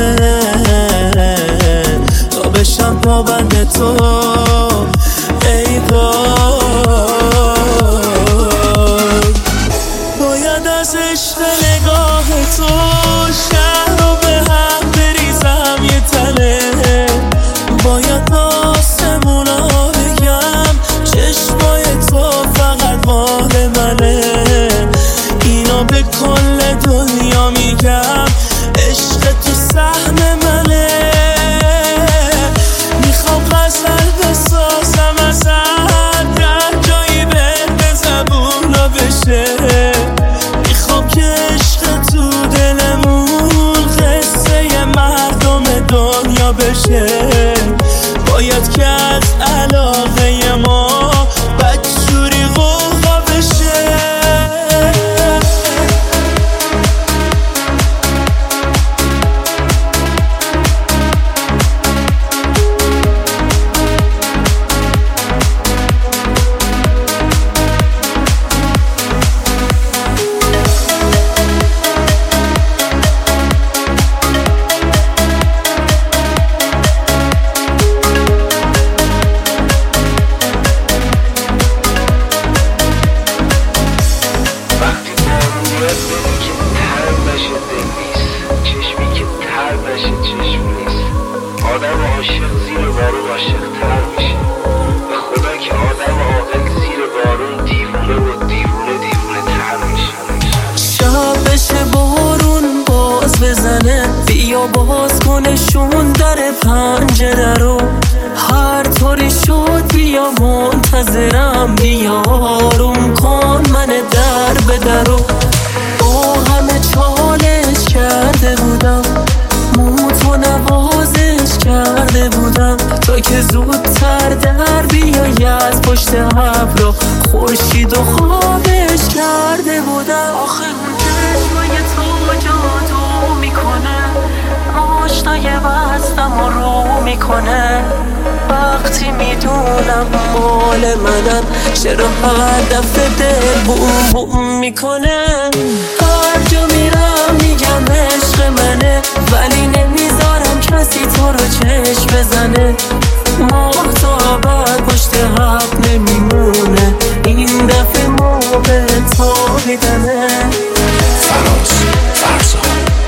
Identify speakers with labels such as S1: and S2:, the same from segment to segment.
S1: تا بشم پابند تو ای وای. باید از عشق نگاه تو شهر رو به هم بریزم یه تله، باید آسمونا بگم چشمای تو فقط مال منه، اینا به کل دنیا میگم عشق تو سهم منه. میخوام غزل بسازم ازت در جایی بین زبونا بشه، میخوام که عشق تو دلمون قصه مردم دنیا بشه، باید که از علاقه ما بدجوری غوغا بشه.
S2: آدم عاشق زیر بارون عاشق تر میشه، به خدا که آدم عاقل زیر بارون دیوونه و دیوونه تر میشه.
S1: شب بشه بارون باز بزنه، بیا باز کنشون در پنجره رو، هر طوری شد بیا منتظرم، بیا آروم کن من در به درو. با همه چالش کرده بودم، موتو نوازش کرده بودم، تا که زودتر در بیایی از پشت ابرا، خورشید و خوابش کرده بودم. آخه اون چشمای تو جادو میکنه، آشنای وزنم رو میکنه، وقتی میدونم مال منن چرا هر دفعه دل بوم بوم میکنه. هر جا میرم میگم عشق منه، ولی نمیذارم کسی تو رو چشم بزنه، ماه تا ابد پشت حق نمیمونه، این دفعه موقع تا میدنه.
S3: فراز فرزاد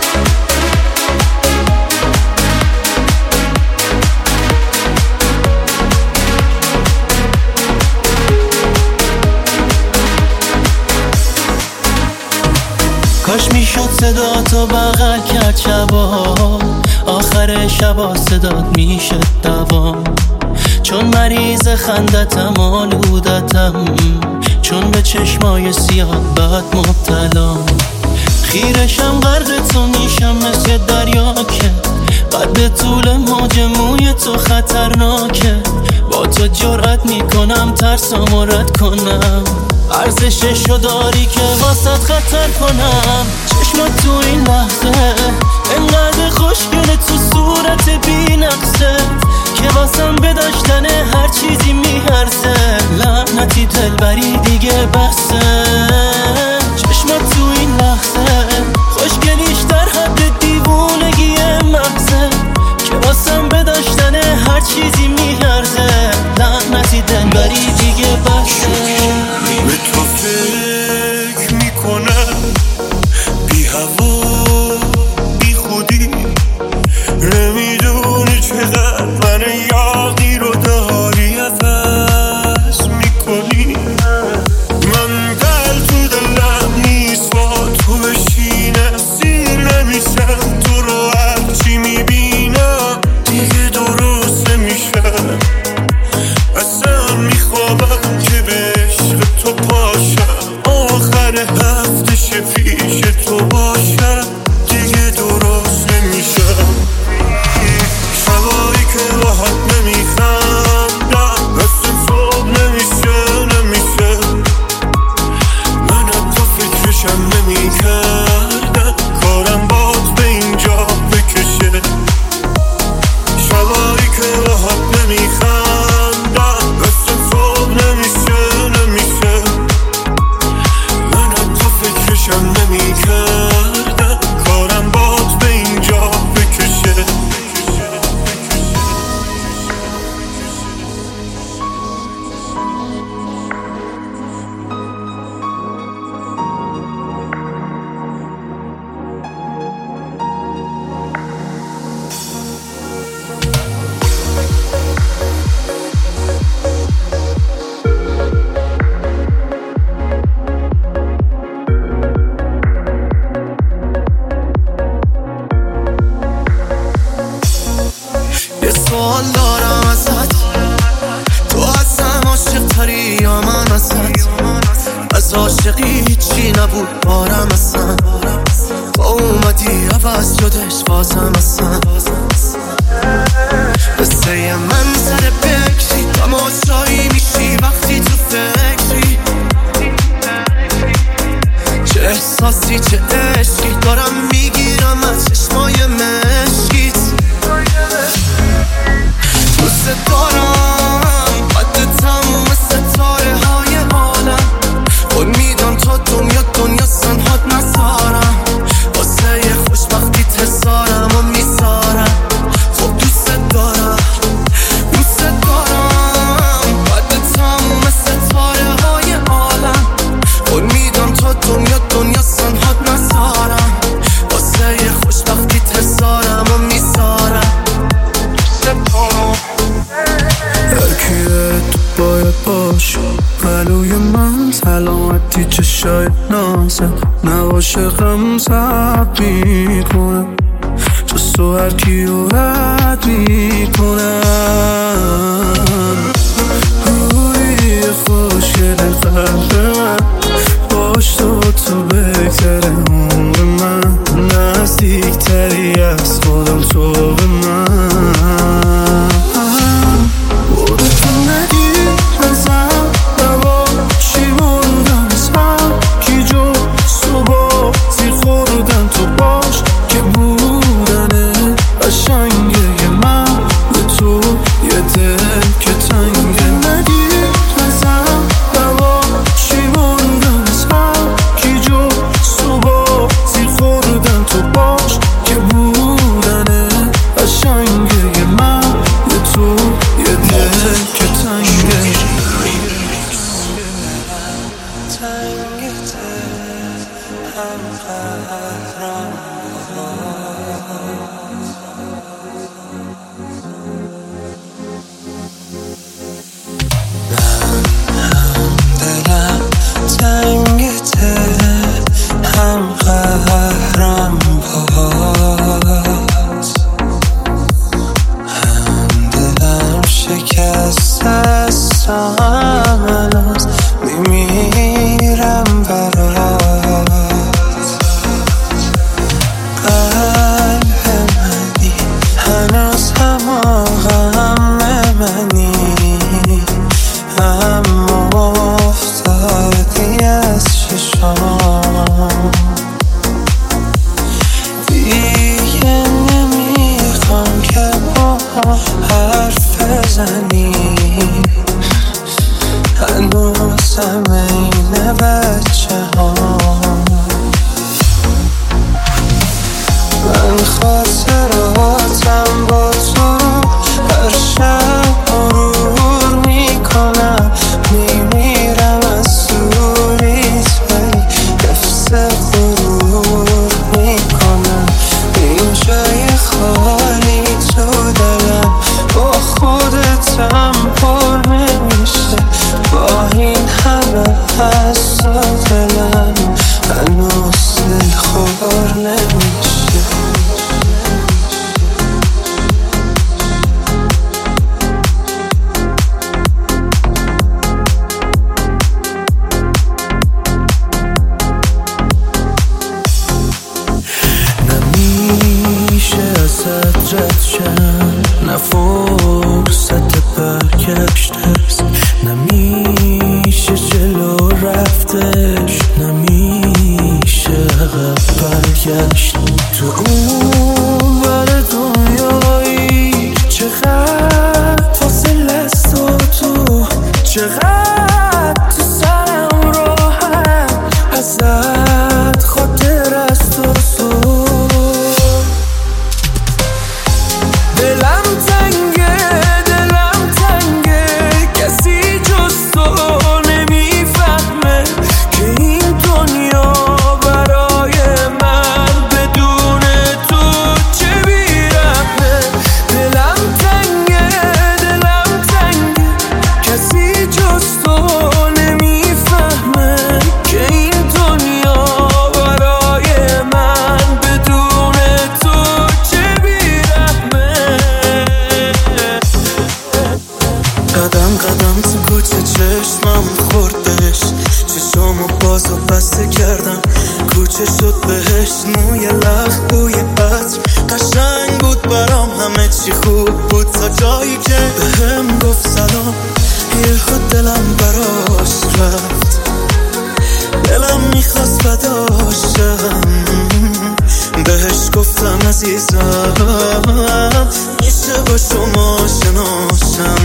S1: کاش میشد صدا تو بغل کرد شبا، آخر شبا صدات میشه دوام، چون مریض خندتم آلودتم، چون به چشمای سیاه بد مبتلام، خیرشم غرق تو میشم مثل دریا که قد طول موج موی تو خطرناکه، با تو جرأت میکنم ترسامو رد کنم، ارزششو داری که واسط خطر کنم. چشمات تو این لحظه انقدر خوشگله تو صورت بی نقصه، که واسم به داشتن هر چیزی میارزه، لعنتی دلبری دیگه بسه. چشمات تو این لحظه خوشگلیش در حد دیوونگی مغزه، که واسم به داشتن هر چیزی میارزه، لعنتی دلبری دیگه بسه.
S4: به تو فکر میکنم بی هوا بی خودی، نمیدونی چقدر من یاقی رو داری عوض میکنی، من دل تو دلم نیست با تو بشی،
S1: سوال دارم ازت، تو ازم عاشق تری یا من ازت؟ از عاشقی هیچی نبود بارم اصلا، با اومدی عوض شدش بازم اصلا. قصه من سر بکشی تماشایی میشی وقتی تو فکری، چه احساسی چه عشقی دارم میگیرم از چشمای مشکیت. دوست دارم قد تموم ستاره های عالم، خود میدم تا دنیا سنهات نزارم، واسه یه خوشبختیت هزارم و میذارم. خب دوست دارم قد تموم ستاره های عالم، خود میدم تا دنیا سنهات نزارم، واسه یه خوشبختیت هزارم و میذارم.
S4: هرکیه تو باید باشه پلوی من، سلامتی چشای نازم نباشه غم زد میکنم، جز تو هرکیو رد میکنم. روی خوشگل قلب من باش، تو بهتره عمر من، نزدیکتری از خودم تو به من. برای من بدون موی لخ بوی عطر قشنگ بود برام، همه چی خوب بود تا جایی که بهم گفت سلام. یه خود دلم براش رفت، دلم میخواست بداشم، بهش گفتم عزیزم میشه با شما شناشم،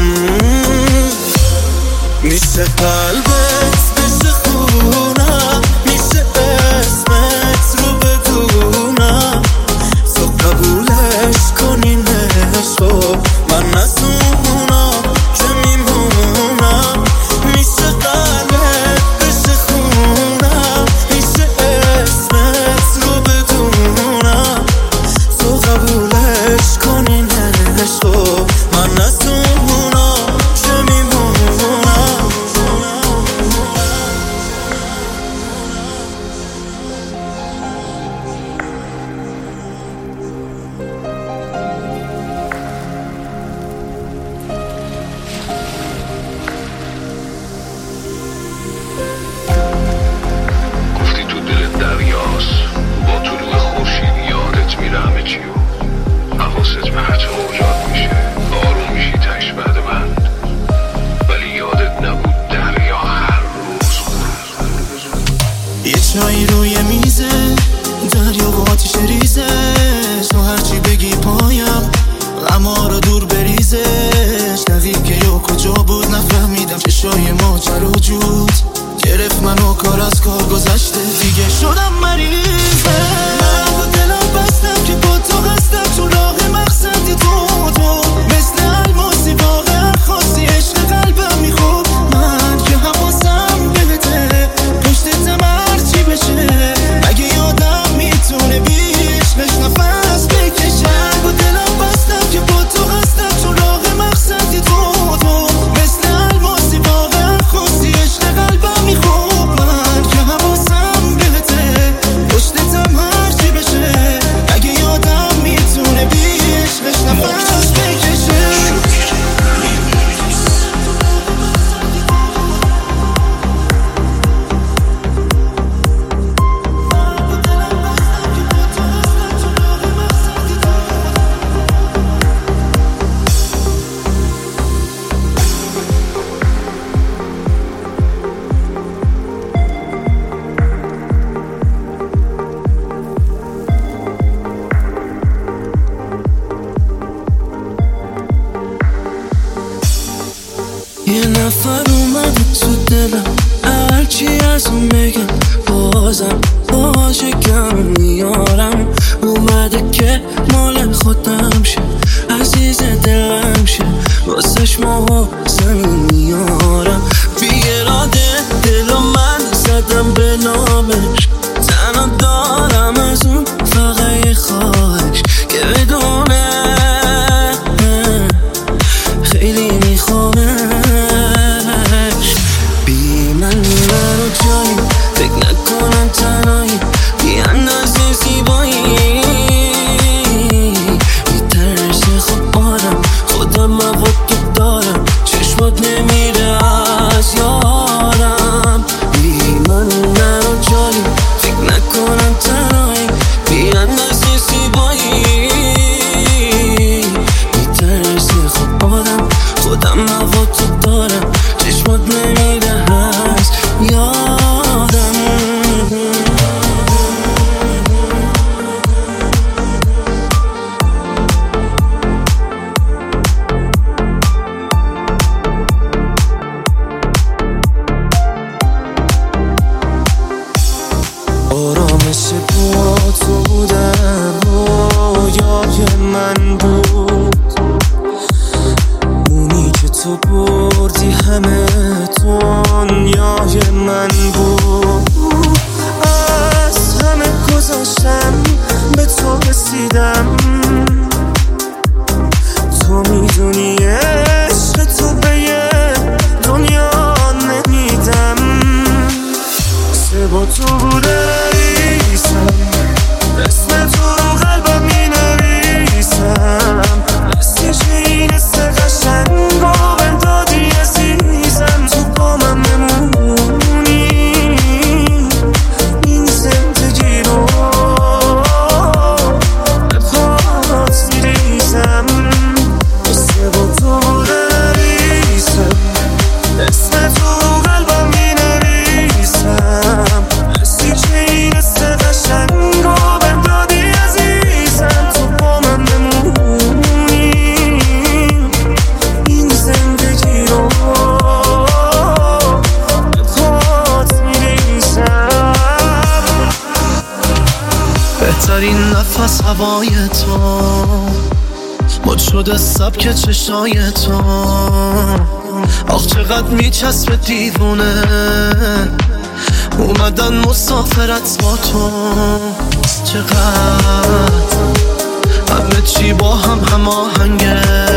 S4: میشه قلبت بشه خونم، میشه اسمت رو بدونم، تو قبولش کنین عشقو من از اونا که میمونم، میشه قلبت بشه خونم، میشه اسمت رو بدونم، تو قبولش کنین عشقو من از اونا که میمونم.
S2: گفتی تو دل دریاست، با طلوع خورشید یادت میره همه چی و حواست به حتی موجات میشه، آروم میشی تش بعد من، ولی یادت نبود دریا هر روز
S1: یه چایی روی میزه، دریا با آتیش ریزه، تو هرچی بگی پایم اما رو دور بریزه، شنویم که یا کجا بود نفهمیدم، چشای ماجرا جود گرفت منو، کار از کار گذشته دیگه شدم مریضه، من با دلم بستم که با تو هستم، تو راه مقصدی تو مثل الماسی واقعا خاصی، عشق قلبم میخوب من که حواسم بهته، پشتتم هرچی بشه، اگه یادم میتونه بیشنش نفس بکشم، با دلم بستم که با تو هستم، تو راه مقصدی تو مثل الماسی واقعا خاصی، عشق قلبم میخوب من که حواسم بهته، پشتتم هرچی بشه، اگه یادم میتونه بیشنش نفس بکشه. یه نفر اومد تو دلم، هرچی از اون بگم بازم باشه کم میارم، اومده که مال خودم شه، عزیز دلم شه، واسش ماها زمین میارم، بی اراده دل من زدم به نامش، تنها دارم از اون فقط یه خواهش که بدونه خیلی میخوامش، بی من رو جایی فکر نکنم تنهایی، بی اندازه زیبایی میترسه خب آدم، خودم مواد دارم، چشمات نمیره از یارم، بی من رو جایی فکر نکنم تنهایی، بی اندازه زیبایی میترسه خب آدم، خودم مواد دارم، چشمات نمیره از یادم.
S4: آرامش با تو بودن رویای من بود، اونی که تو بردی همه دنیای من بود، از همه گذاشتم به تو رسیدم، تو میدونی عشق تو به یه دنیا نمیدم، سه با تو بوده نریسم، اسم تو رو قلبم می نویسم، مثل این قشنگ با بندادی عزیزم، تو با من بمونی این زندگی رو
S1: هوای تو، مد شده سبک چشای تو. آخ چقدر میچسبه دیوونه، اومدن مسافرت با تو. چقدر همه چی با هم هماهنگه،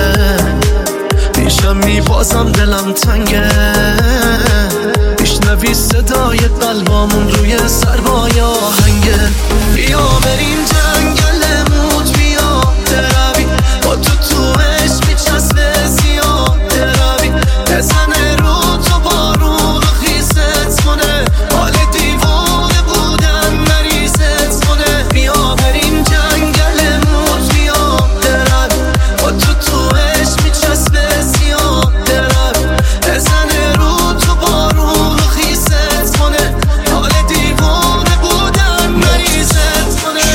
S1: پیشم میبازم دلم تنگه. میشنوی صدای قلبامون روی سربای آهنگه. بیا بریم جنگل بیا تروی، با تو عشق میچسبه زیاد روی. بزنه رو تو بارون و خیست کنه، حال دیوانه بودن مریضت کنه. بیا بریم جنگل بیا تروی، با تو عشق میچسبه زیاد روی. بزنه رو تو بارون و خیست کنه، حال دیوانه بودن مریضت کنه.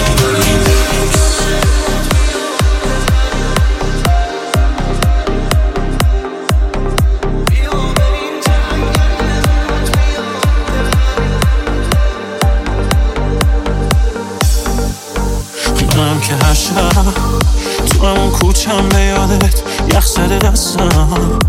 S5: منم که هر شب تو همون کوچم به یادت یخ زده دستم.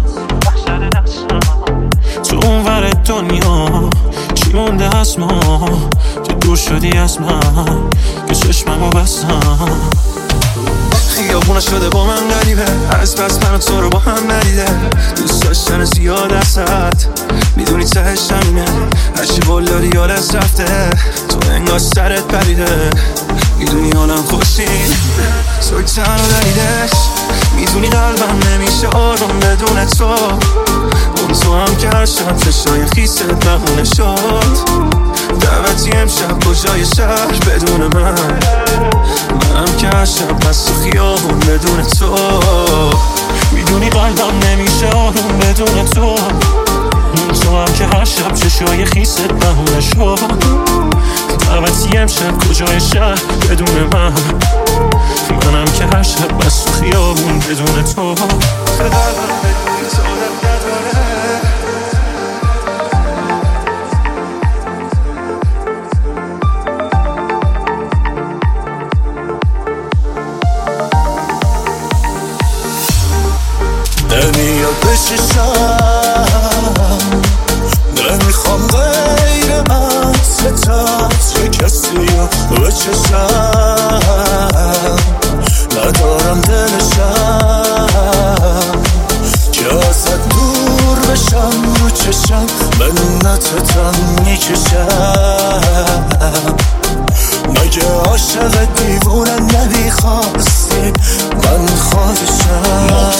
S5: تو اون ور دنیا چی مونده از ما که دور شدی از من که چشممو بستم. خیابونه شده با من غریبه، از بس من و تو رو با هم ندیده. دوست داشتن زیاد ازت میدونی تهش همینه، هرچی بلدادی یادت رفته تو انگار سرت پریده. میدونی حالم خوشین سوی تن و دلیدش، میدونی قلبم نمیشه آروم بدون تو. اون تو هم که هر شب چشای خیست بهونه شد. دعوتی امشب کجای شهر بدون منم که هر شب بس تو خیابون بدون تو. میدونی قلبم نمیشه آروم بدون تو. اون تو هم که هر شب چشای خیست بهونه شد. دعوتی امشب کجای شهر بدون منم که هر شب بس تو خیابون بدون تو.
S1: نمیاد بششم، نمیخوام غیر عطر تطر کسی رو بچشم. ندارم دلشم که ازت دور بشم، رو چشم منتتم میکشم. مگه عاشق دیوونه نمیخواستی من خودشم.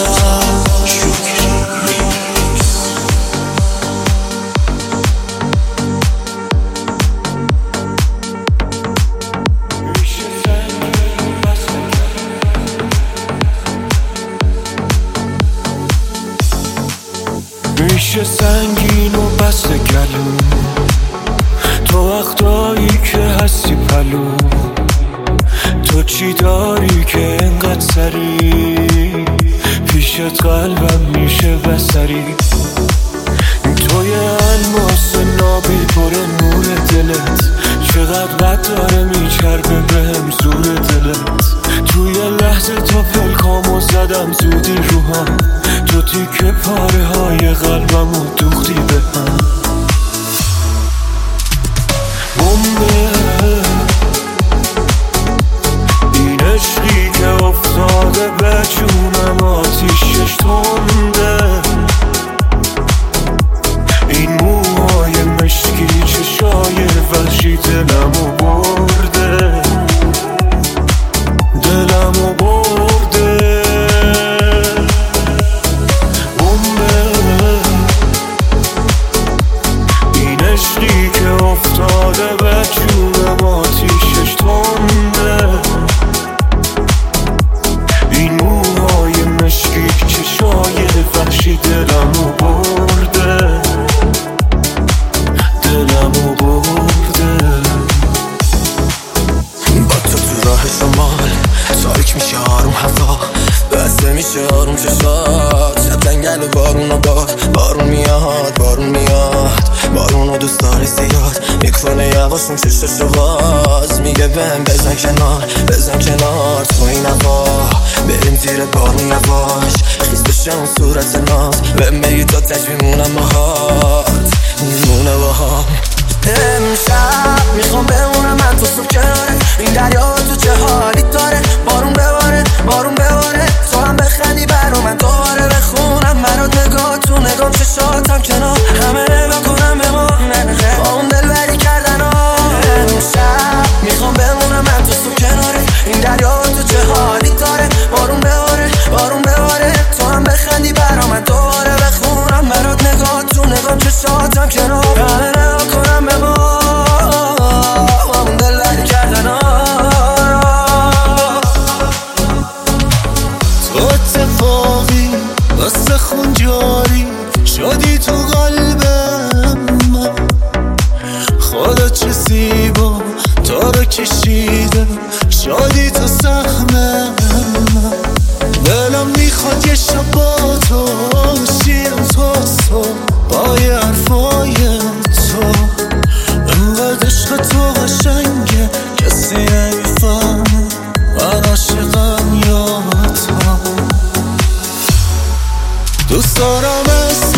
S4: میشه سنگین و بست گلو، تو وقتایی که هستی پلو. تو چی داری که انقدر سری پیشت قلبم میشه بسری. توی الماس نابی پر نور دلت، چقدر بد داره میچربه بهم زور دلت. توی لحظه تا پلکامو زدم زودی روحم، تو تیکه پاره های قلبمو دوختی به هم. بمبه این عشقی که افتاده به جونم آتیشش تنده. این موهای مشکی چشای وحشی دلمو برده، دلمو برده. بمبه این عشقی که افتاده به جونم آتیشش تنده. این موهای مشکی چشای وحشی دلمو برده، دلمو برده.
S1: با تو راه شمال تاریک میشه آروم هوا، بسته میشه آروم چشات.
S6: جنگل و بارون و بارون میاد بارون رو دوست داری زیاد میکنه یواشون چشش رو باز میگه بهم بزن کنار تو این هوا بریم زیر بارون یواش خیز بشه اون صورت ناز بهم بگی تا تجمیمونم میمونه باها امشب میخوام بمونم من تو صبح کناره این دریا تو چه حالی داره بارون بباره تو هم بخندی برا من دوباره بخونم مرات نگاه تو نگام چشاتم کنار همه نگاه کنم به ما با اون دلبری کردن امشب میخوام بمونم من تو صبح کناره این دریا تو چه حالی داره بارون بباره تو هم بخندی برا من دوباره بخونم مرات نگاه تو نگام چشاتم کنار همه نگاه کنم به ما با اون دلبری کردن
S1: تو اتفاقی واسه خون جاری شدی تو قلبم من خدا چه زیبا تو رو کشیده شدی تو سهمم دلم میخواد یه شب با تو شیرم تا با یه حرفای تو انقدر عشق تو قشنگه کسی نمیفهمه من عاشقم یا تو دوست دارم